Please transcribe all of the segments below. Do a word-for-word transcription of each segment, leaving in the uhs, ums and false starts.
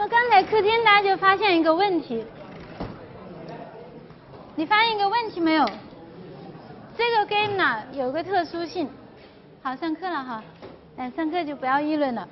么刚才课间大家就发现一个问题，你发现一个问题没有？这个 game 呢有个特殊性。好，上课了哈，哎，上课就不要议论了。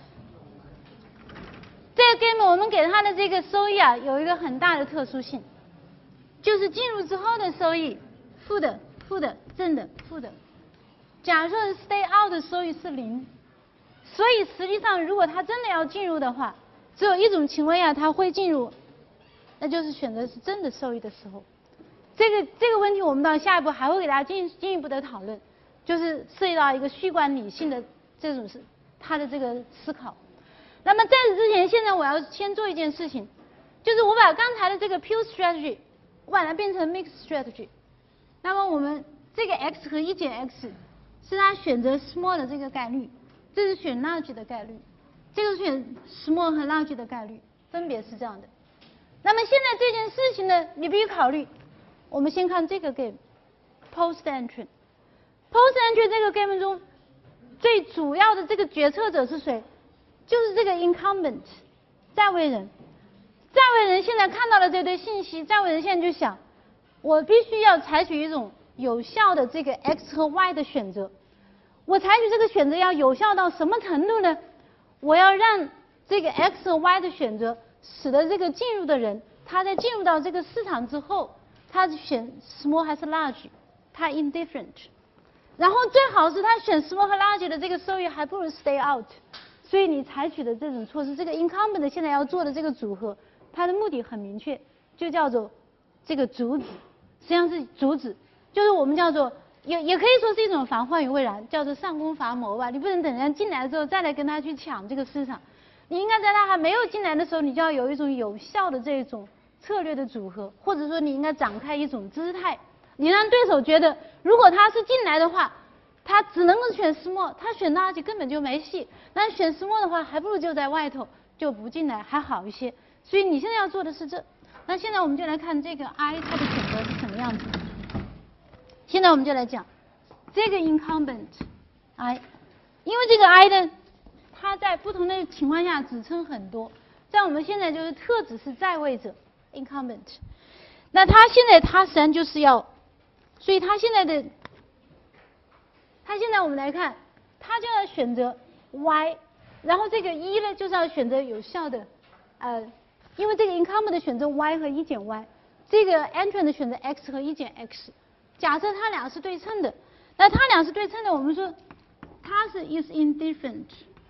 这个 game 我们给它的这个收益啊，有一个很大的特殊性，就是进入之后的收益，负的、负的、正的、负的。假如说 stay out 的收益是零，所以实际上如果它真的要进入的话，只有一种情况下它会进入，那就是选择是正的收益的时候。这个这个问题我们到下一步还会给大家进进一步的讨论，就是涉及到一个虚观理性的这种是它的这个思考。那么在此之前，现在我要先做一件事情，就是我把刚才的这个 pure strategy 我把它变成 mixed strategy。那么我们这个 x 和一减 x 是它选择 small 的这个概率，这是选 large 的概率，这个是选 small 和 large 的概率，分别是这样的。那么现在这件事情呢，你必须考虑。我们先看这个 game post entry。post entry 这个 game 中最主要的这个决策者是谁？就是这个 incumbent 在位人。在位人现在看到了这堆信息，在位人现在就想，我必须要采取一种有效的这个 x 和 y 的选择。我采取这个选择要有效到什么程度呢？我要让这个 x 和 y 的选择使得这个进入的人，他在进入到这个市场之后，他选 small 还是 large， 他 indifferent。然后最好是他选 small 和 large 的这个收益还不如 stay out。所以你采取的这种措施，这个 incumbent 现在要做的这个组合，它的目的很明确，就叫做这个阻止，实际上是阻止，就是我们叫做也也可以说是一种防患于未然，叫做上攻伐谋吧。你不能等人进来之后再来跟他去抢这个市场，你应该在他还没有进来的时候，你就要有一种有效的这种策略的组合，或者说你应该展开一种姿态，你让对手觉得，如果他是进来的话，他只能够选 small， 他选 large 根本就没戏。那选 small 的话，还不如就在外头就不进来还好一些。所以你现在要做的是这。那现在我们就来看这个 I 它的选择是什么样子。现在我们就来讲这个 incumbent I， 因为这个 I 呢，它在不同的情况下指称很多，在我们现在就是特指是在位者 incumbent。那他现在他实际上就是要，所以他现在的。他现在我们来看，他就要选择 y， 然后这个一呢就是要选择有效的，呃，因为这个 incumbent 的选择 y 和一减 y， 这个 entrant 的选择 x 和一减 x。假设它俩是对称的，那它俩是对称的，我们说它是 is indifferent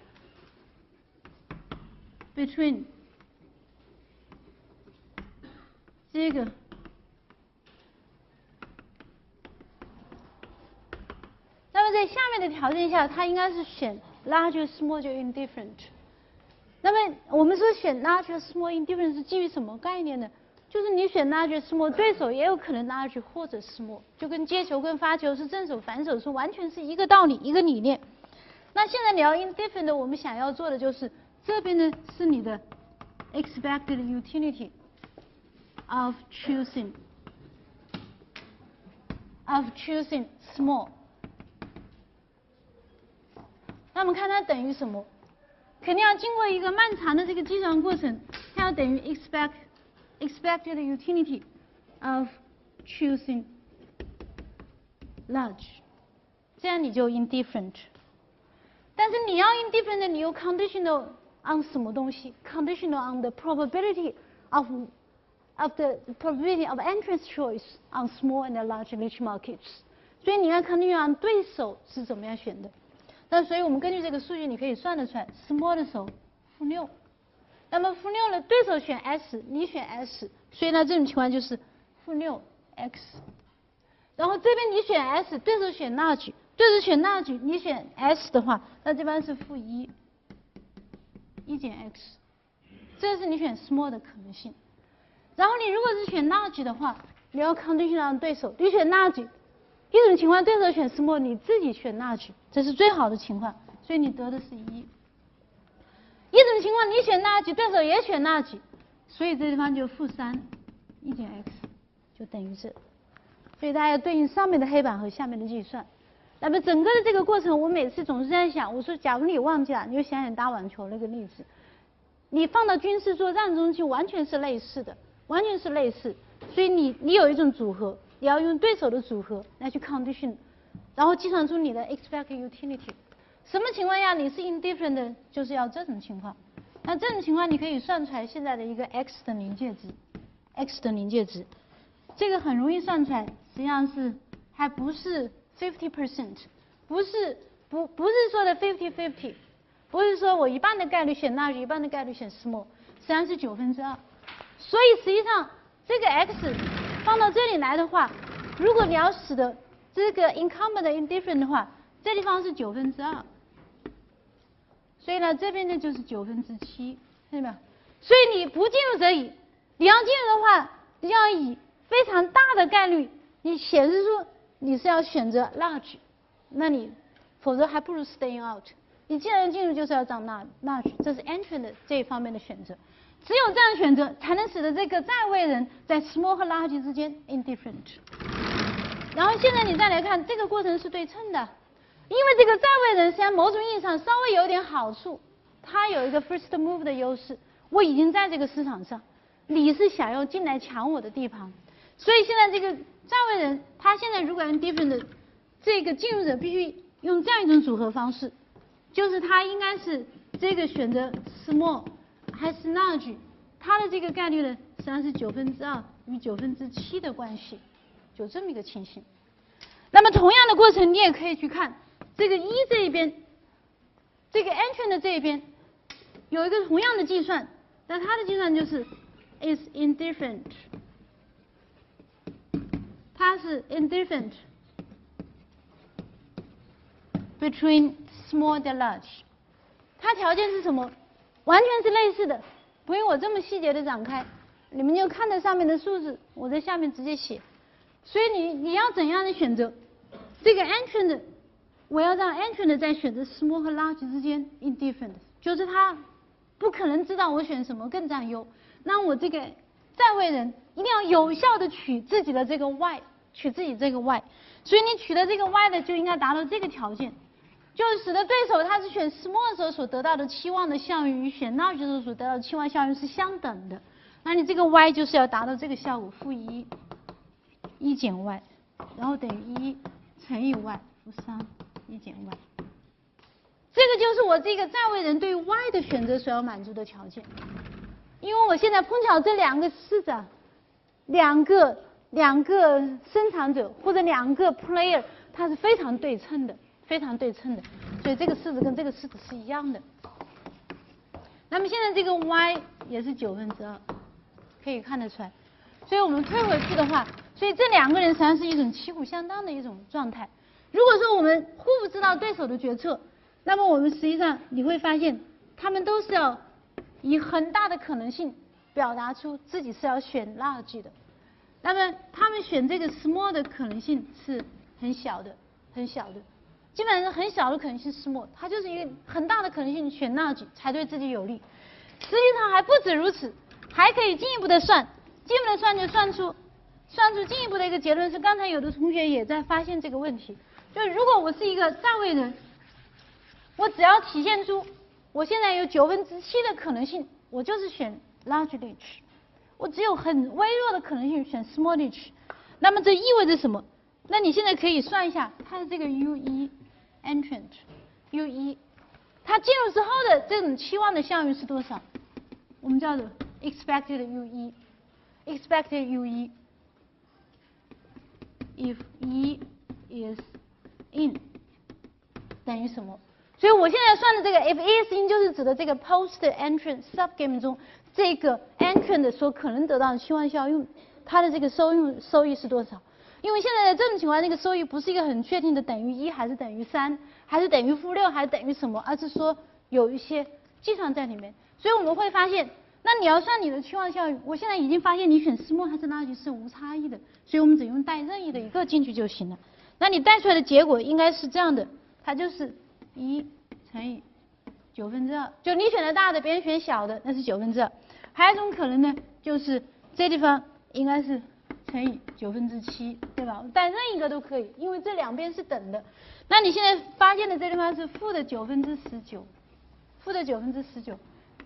between 这个。那么在下面的条件下，它应该是选 large small 就 indifferent。那么我们说选 large small indifferent 是基于什么概念呢？就是你选 large small， 对手也有可能 large 或者 small， 就跟接球跟发球是正手反手是完全是一个道理一个理念。那现在你要 indifferent， 我们想要做的就是这边呢是你的 expected utility of choosing of choosing small。那我们看它等于什么？肯定要经过一个漫长的这个计算过程，它要等于 expect expected utility of choosing large， 这样你就 indifferent。但是你要 indifferent， 你又 conditional on 什么东西 ？conditional on the probability of of the probability of entrance choice on small and large niche markets。所以你要 conditional on 对手是怎么样选的。那所以我们根据这个数据，你可以算得出来 ，small 的时候负六，那么负六呢，对手选 s， 你选 s， 所以呢这种情况就是负六 x。然后这边你选 s， 对手选 large， 对手选 large， 你选 s 的话，那这边是负一，一减 x， 这是你选 small 的可能性。然后你如果是选 large 的话，你要 conditional on 对手，你选 large。一种情况，对手选 small， 你自己选 large， 这是最好的情况，所以你得的是一。一种情况，你选 large， 对手也选 large， 所以这地方就负三，一减 x 就等于这。所以大家要对应上面的黑板和下面的计算。那么整个的这个过程，我每次总是在想，我说假如你忘记了，你就想想打网球那个例子。 你放到军事作战中去完全是类似的，完全是类似。所以你你有一种组合，你要用对手的组合来去 condition， 然后计算出你的 expected utility。什么情况下你是 indifferent 的，就是要这种情况。那这种情况你可以算出来现在的一个 x 的临界值 ，x 的临界值，这个很容易算出来，实际上是还不是 fifty percent， 不是不不是说的 fifty fifty， 不是说我一半的概率选 large， 一半的概率选 small， 实际上是九分之二。所以实际上这个 x 放到这里来的话，如果你要使得这个 incumbent indifferent 的话，这地方是九分之二。所以呢，这边呢就是九分之七，看见没有？所以你不进入则已，你要进入的话，你要以非常大的概率，你显示出你是要选择 large， 那你否则还不如 staying out。你既然进入，就是要长 large， 这是 entrant 的这一方面的选择。只有这样选择，才能使得这个在位人在 small 和 large 之间 indifferent。然后现在你再来看，这个过程是对称的。因为这个在位人实际上某种意义上稍微有点好处，他有一个 first move 的优势，我已经在这个市场上，你是想要进来抢我的地盘，所以现在这个在位人他现在如果 indifferent 的这个进入者必须用这样一种组合方式，就是他应该是这个选择 small 还是 large， 他的这个概率呢实际上是九分之二与九分之七的关系，就这么一个情形。那么同样的过程你也可以去看。这个一这一边，这个 entrant 的这一边有一个同样的计算，但它的计算就是 is indifferent， 它是 indifferent between small and large， 它条件是什么？完全是类似的，不用我这么细节的展开，你们就看着上面的数字，我在下面直接写。所以你你要怎样的选择？这个 entrant 我要让 entrant 在选择 small 和 large 之间 indifferent， 就是他不可能知道我选什么更占优。那我这个在位人一定要有效的取自己的这个 y， 取自己这个 y， 所以你取的这个 y 的就应该达到这个条件，就是使得对手他是选 small 的时候所得到的期望的效应与选 large 的时候所得到的期望效应是相等的。那你这个 y 就是要达到这个效果，负一，一减 y， 然后等于一乘以 y， 负三。一减 y， 这个就是我这个在位人对于 y 的选择所要满足的条件。因为我现在碰巧这两个市长，两个两个生产者或者两个 player， 它是非常对称的，非常对称的，所以这个式子跟这个式子是一样的。那么现在这个 y 也是九分之二，可以看得出来。所以我们退回去的话，所以这两个人实际上是一种旗鼓相当的一种状态。如果说我们互不知道对手的决策，那么我们实际上你会发现，他们都是要以很大的可能性表达出自己是要选 large 的，那么他们选这个 small 的可能性是很小的，很小的，基本上是很小的可能性 small， 它就是一个很大的可能性选 large 才对自己有利。实际上还不止如此，还可以进一步的算，进一步的算就算出算出进一步的一个结论是，刚才有的同学也在发现这个问题。就是如果我是一个在位人，我只要体现出我现在有九分之七的可能性，我就是选 large reach， 我只有很微弱的可能性选 small reach。那么这意味着什么？那你现在可以算一下它的这个 U 一 entrant U 一， 它进入之后的这种期望的效应是多少？我们叫做 expected U 一 expected U 一 if 一 is in 等于什么？所以我现在算的这个 if is in 就是指的这个 post entrant subgame 中这个 entrant 所可能得到的期望效应，它的这个收用收益是多少？因为现在的这种情况，那个收益不是一个很确定的等于一还是等于三还是等于负六还是等于什么，而是说有一些计算在里面。所以我们会发现，那你要算你的期望效应，我现在已经发现你选 small 还是 large 是无差异的，所以我们只用带任意的一个进去就行了。那你带出来的结果应该是这样的，它就是一乘以九分之二，就你选的大的，别人选小的，那是九分之二。还有一种可能呢，就是这地方应该是乘以九分之七，对吧？带任意一个都可以，因为这两边是等的。那你现在发现的这地方是负的九分之十九，负的九分之十九，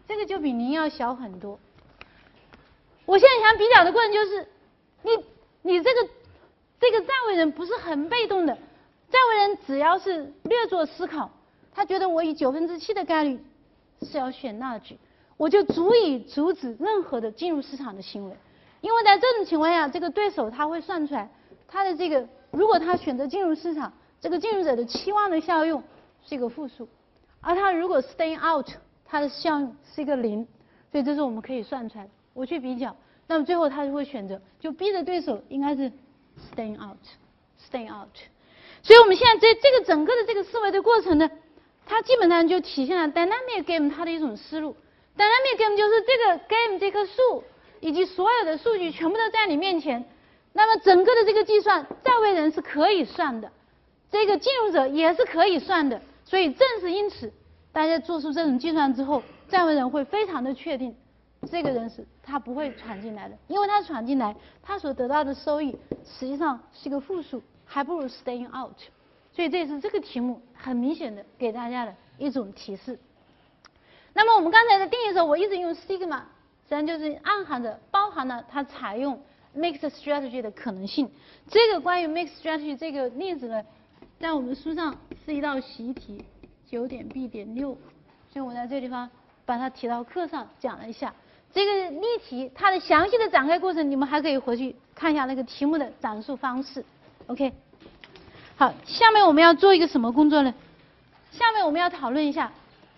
这个就比零要小很多。我现在想比较的过程就是，你你这个这个在位人不是很被动的，在位人只要是略作思考，他觉得我以九分之七的概率是要选那句，我就足以阻止任何的进入市场的行为。因为在这种情况下，这个对手他会算出来他的这个，如果他选择进入市场，这个进入者的期望的效用是一个负数，而他如果 stay out， 它的效用是一个零，所以这是我们可以算出来的。我去比较，那么最后他就会选择，就逼着对手应该是 staying out，staying out。所以我们现在这这个整个的这个思维的过程呢，它基本上就体现了 dynamic game 它的一种思路。dynamic game 就是这个 game 这棵树以及所有的数据全部都在你面前，那么整个的这个计算，在位人是可以算的，这个进入者也是可以算的。所以正是因此，大家做出这种计算之后，在位人会非常的确定，这个人是他不会闯进来的，因为他闯进来，他所得到的收益实际上是一个负数，还不如 staying out。所以这是这个题目很明显的给大家的一种提示。那么我们刚才的定义的时候，我一直用 sigma， 实际上就是暗含着包含了它采用 mixed strategy 的可能性。这个关于 mixed strategy 这个例子呢，在我们书上是一道习题 九点 B 点六，所以我在这个地方把它提到课上讲了一下。这个例题它的详细的展开过程，你们还可以回去看一下那个题目的展述方式。OK， 好，下面我们要做一个什么工作呢？下面我们要讨论一下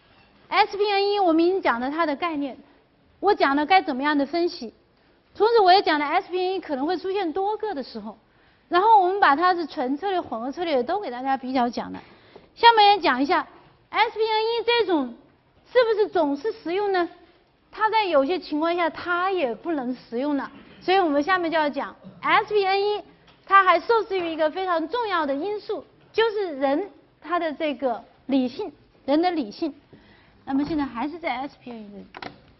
S P N 一， 我们已经讲了它的概念，我讲了该怎么样的分析，同时我也讲了 S P N 一 可能会出现多个的时候，然后我们把它是纯策略、混合策略都给大家比较讲了。下面也讲一下 S P N 一 这种是不是总是实用呢？它在有些情况下它也不能实用了，所以我们下面就要讲 S P N 一， 它还受制于一个非常重要的因素，就是人他的这个理性，人的理性。那么现在还是在 S P N 一 里。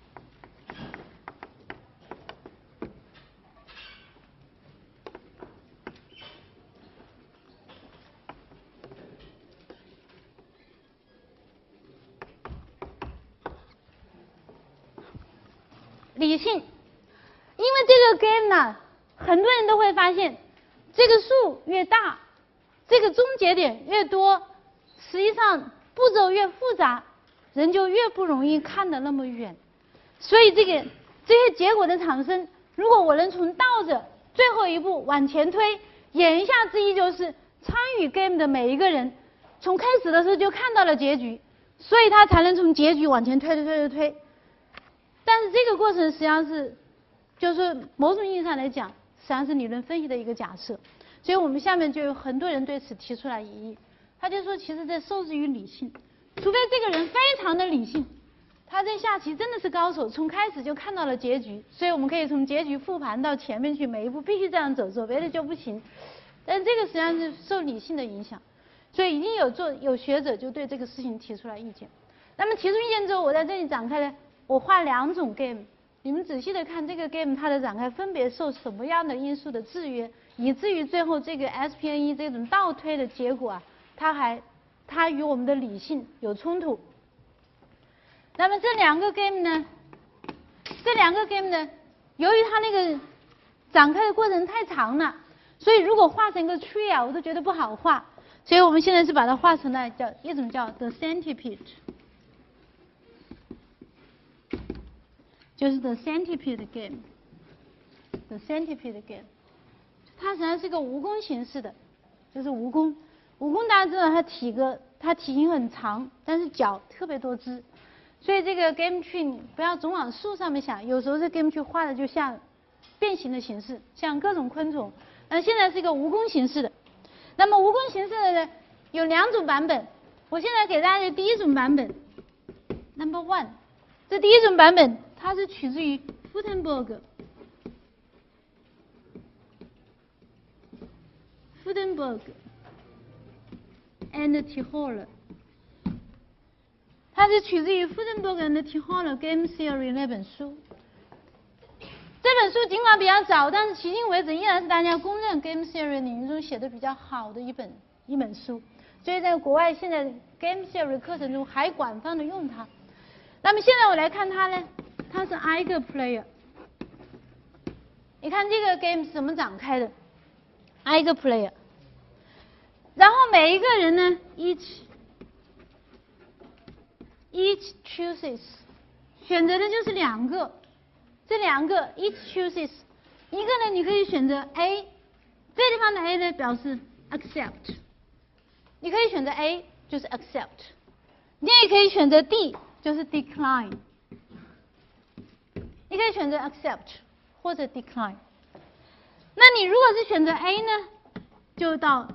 理性，因为这个 game 呢，很多人都会发现，这个数越大，这个终结点越多，实际上步骤越复杂，人就越不容易看得那么远。所以这个这些结果的产生，如果我能从倒着最后一步往前推，言下之意就是参与 game 的每一个人，从开始的时候就看到了结局，所以他才能从结局往前推推推推推。但是这个过程实际上是，就是某种意义上来讲，实际上是理论分析的一个假设。所以我们下面就有很多人对此提出来异议，他就说，其实这受制于理性，除非这个人非常的理性，他在下棋真的是高手，从开始就看到了结局，所以我们可以从结局复盘到前面去，每一步必须这样走，走别的就不行。但这个实际上是受理性的影响，所以已经有做有学者就对这个事情提出来意见。那么提出意见之后，我在这里展开呢。我画两种 game， 你们仔细的看这个 game 它的展开分别受什么样的因素的制约，以至于最后这个 S P N 一 这种倒推的结果啊，它还它与我们的理性有冲突。那么这两个 game 呢，这两个 game 呢，由于它那个展开的过程太长了，所以如果画成一个 tree 啊，我都觉得不好画，所以我们现在是把它画成了叫一种叫 the centipede。就是 the centipede game，the centipede game， 它实际上是个蜈蚣形式的，就是蜈蚣。蜈蚣大家知道它体格，它体型很长，但是脚特别多只，所以这个 game tree 不要总往树上面想，有时候这 game tree 画的就像变形的形式，像各种昆虫。那现在是一个蜈蚣形式的，那么蜈蚣形式的呢有两种版本，我现在给大家的第一种版本 ，number one， 这第一种版本。它是取自于 Gutenberg、Gutenberg and Tichler， 它是取自于 Gutenberg and Tichler Game Theory 那本书。这本书尽管比较早，但是迄今为止依然是大家公认 Game Theory 领域中写的比较好的一本一本书，所以在国外现在 Game Theory 课程中还广泛的用它。那那么现在我来看它呢，它是 i 个 player。你看这个 game 是怎么展开的 ？i 个 player， 然后每一个人呢 ，each each chooses， 选择的就是两个，这两个 each chooses， 一个呢你可以选择 A， 这地方的 A 呢表示 accept， 你可以选择 A 就是 accept， 你也可以选择 D 就是 decline， 你可以选择 accept 或者 decline。那你如果是选择 A 呢，就到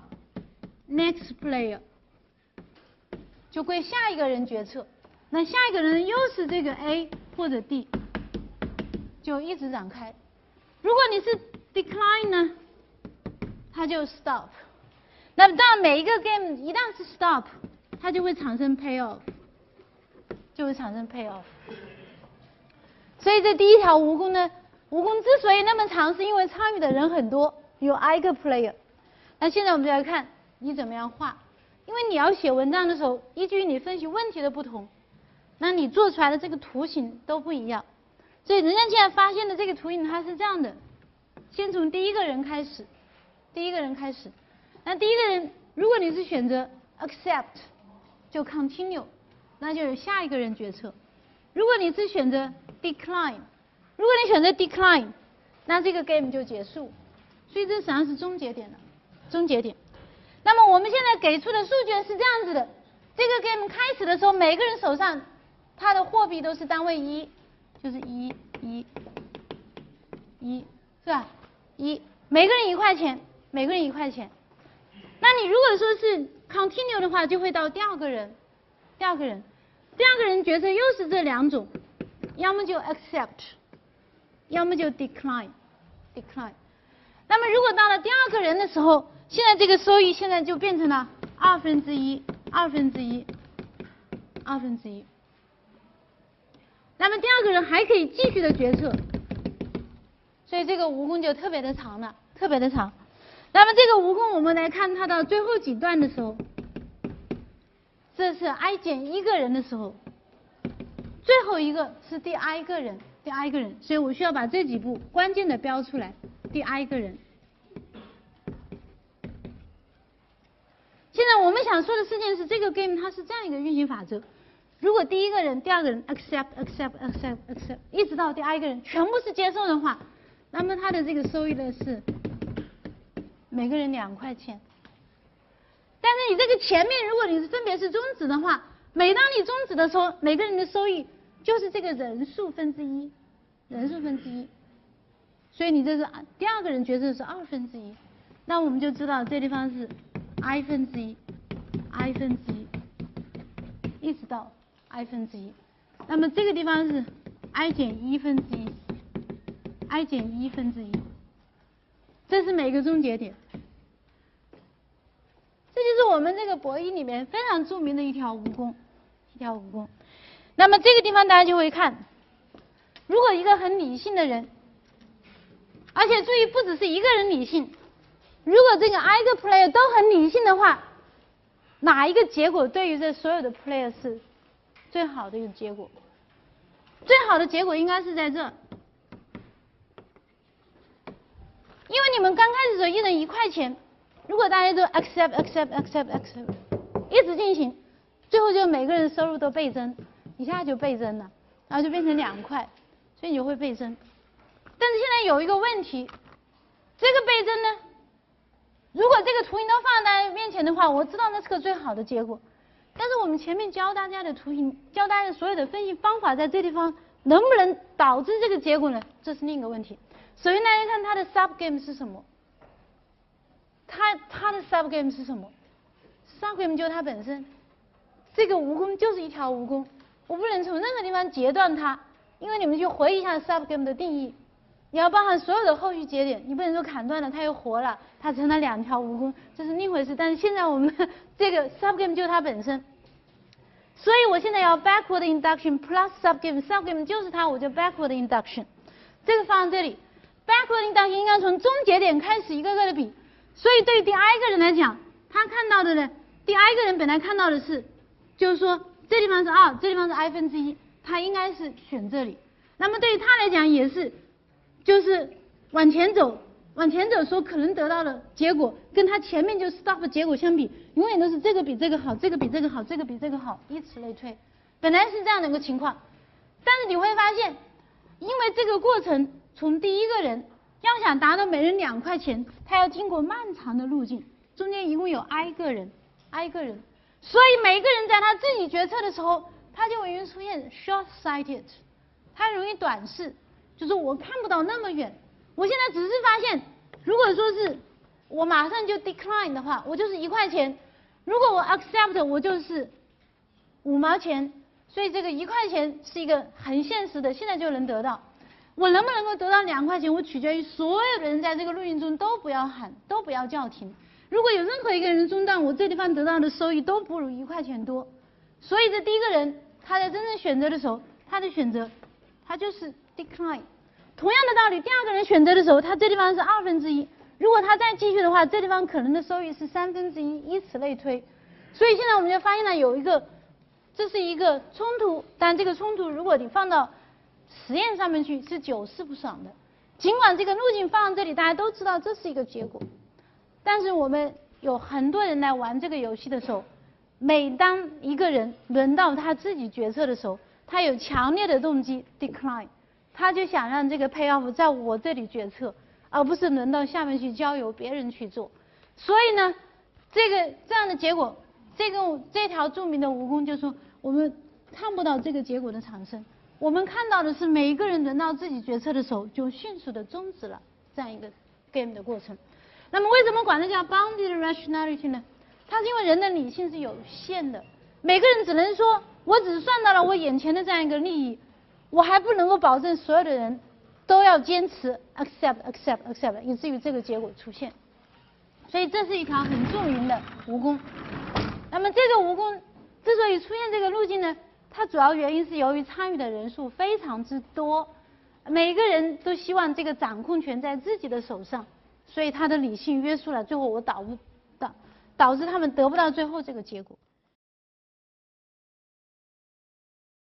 next player， 就归下一个人决策。那下一个人又是这个 A 或者 D， 就一直展开。如果你是 decline 呢，它就 stop。那么当每一个 game 一旦是 stop， 它就会产生 payoff， 就会产生 payoff。所以这第一条蜈蚣呢，蜈蚣之所以那么长，是因为参与的人很多，有 i 个 player。那现在我们就来看你怎么样画，因为你要写文章的时候，依据你分析问题的不同，那你做出来的这个图形都不一样。所以人家现在发现的这个图形它是这样的，先从第一个人开始，第一个人开始。那第一个人，如果你是选择 accept， 就 continue， 那就有下一个人决策。如果你是选择 decline， 如果你选择 decline， 那这个 game 就结束。所以这实际上是终结点了，终结点。那么我们现在给出的数据是这样子的：这个 game 开始的时候，每个人手上他的货币都是单位一，就是一一一，是吧？一，每个人一块钱，每个人一块钱。那你如果说是 continue 的话，就会到第二个人，第二个人，第二个人决策又是这两种，要么就 accept， 要么就 decline， decline。那么如果到了第二个人的时候，现在这个收益现在就变成了二分之一，二分之一，二分之一。那么第二个人还可以继续的决策，所以这个蜈蚣就特别的长了，特别的长。那么这个蜈蚣我们来看它到最后几段的时候，这是 i 减一个人的时候，最后一个是第 i 个人，第 i 个人，所以我需要把这几步关键的标出来，第 i 个人。现在我们想说的事情是，这个 game 它是这样一个运行法则：如果第一个人、第二个人 accept accept accept accept， 一直到第 i 个人全部是接受的话，那么它的这个收益呢是每个人两块钱。但是你这个前面，如果你是分别是终止的话，每当你终止的时候，每个人的收益就是这个人数分之一，人数分之一。所以你这是第二个人决策是二分之一，那我们就知道这地方是 i 分之一 ，i 分之一，一直到 i 分之一。那么这个地方是 i 减一分之一 ，i 减一分之一，这是每个终结点。这就是我们这个博弈里面非常著名的一条蜈蚣，一条蜈蚣。那么这个地方大家就会看，如果一个很理性的人，而且注意不只是一个人理性，如果这个 i 个 player 都很理性的话，哪一个结果对于这所有的 player 是最好的一个结果？最好的结果应该是在这，因为你们刚开始的时候一人一块钱。如果大家都 accept accept accept accept 一直进行，最后就每个人收入都倍增，一下就倍增了，然后就变成两块，所以你就会倍增。但是现在有一个问题，这个倍增呢，如果这个图形都放在大家面前的话，我知道那是个最好的结果。但是我们前面教大家的图形，教大家的所有的分析方法，在这地方能不能导致这个结果呢？这是另一个问题。首先大家看它的 sub game 是什么？它它的 sub game 是什么 ？sub game 就是它本身，这个蜈蚣就是一条蜈蚣，我不能从任何地方截断它，因为你们去回忆一下 sub game 的定义，你要包含所有的后续节点，你不能说砍断了它又活了，它成了两条蜈蚣，这是另一回事。但是现在我们这个 sub game 就是它本身，所以我现在要 backward induction plus sub game，sub game 就是它，我就 backward induction， 这个放在这里 ，backward induction 应该从终结点开始一个个的比。所以对于第 i 个人来讲，他看到的呢，第 i 个人本来看到的是，就是说这地方是二，这地方是 i 分之一， 他应该是选这里。那么对于他来讲也是，就是往前走，往前走所可能得到的结果，跟他前面就 stop 结果相比，永远都是这个比这个好，这个比这个好，这个比这个好，以此类推。本来是这样的一个情况，但是你会发现，因为这个过程从第一个人要想达到每人两块钱，他要经过漫长的路径，中间一共有 i 个人 ，i 个人，所以每个人在他自己决策的时候，他就容易出现 short-sighted， 他容易短视，就是我看不到那么远。我现在只是发现，如果说是我马上就 decline 的话，我就是一块钱；如果我 accept， 我就是五毛钱。所以这个一块钱是一个很现实的，现在就能得到。我能不能够得到两块钱，我取决于所有的人在这个录音中都不要喊，都不要叫停。如果有任何一个人中断，我这地方得到的收益都不如一块钱多。所以这第一个人他在真正选择的时候，他的选择他就是 decline。同样的道理，第二个人选择的时候，他这地方是二分之一，如果他再继续的话，这地方可能的收益是三分之一，以此类推。所以现在我们就发现了有一个。这是一个冲突，但这个冲突如果你放到实验上面去是九世不爽的。尽管这个路径放到这里，大家都知道这是一个结果，但是我们有很多人来玩这个游戏的时候，每当一个人轮到他自己决策的时候，他有强烈的动机 decline， 他就想让这个 payoff 在我这里决策，而不是轮到下面去交由别人去做。所以呢，这个这样的结果。这个这条著名的蜈蚣就说，我们看不到这个结果的产生，我们看到的是每一个人轮到自己决策的时候，就迅速的终止了这样一个 game 的过程。那么为什么管它叫 bounded rationality 呢？它是因为人的理性是有限的，每个人只能说，我只算到了我眼前的这样一个利益，我还不能够保证所有的人都要坚持 accept accept accept， 以至于这个结果出现。所以这是一条很著名的蜈蚣。那么这个蜈蚣之所以出现这个路径呢，它主要原因是由于参与的人数非常之多，每个人都希望这个掌控权在自己的手上，所以他的理性约束了，最后我导导导致他们得不到最后这个结果。